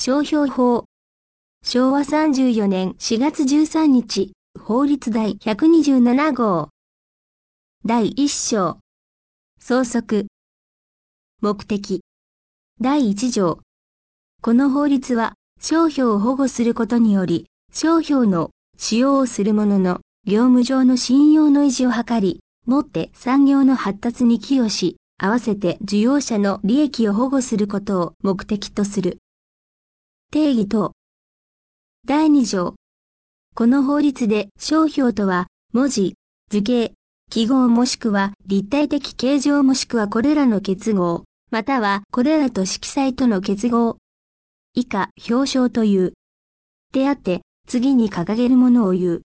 商標法。昭和34年4月13日、法律第127号。第1章。総則。目的。第1条。この法律は、商標を保護することにより、商標の使用をする者の業務上の信用の維持を図り、もって産業の発達に寄与し、合わせて需要者の利益を保護することを目的とする。定義等。第2条。この法律で商標とは、文字、図形、記号もしくは立体的形状もしくはこれらの結合、またはこれらと色彩との結合。以下、表彰という。であって、次に掲げるものを言う。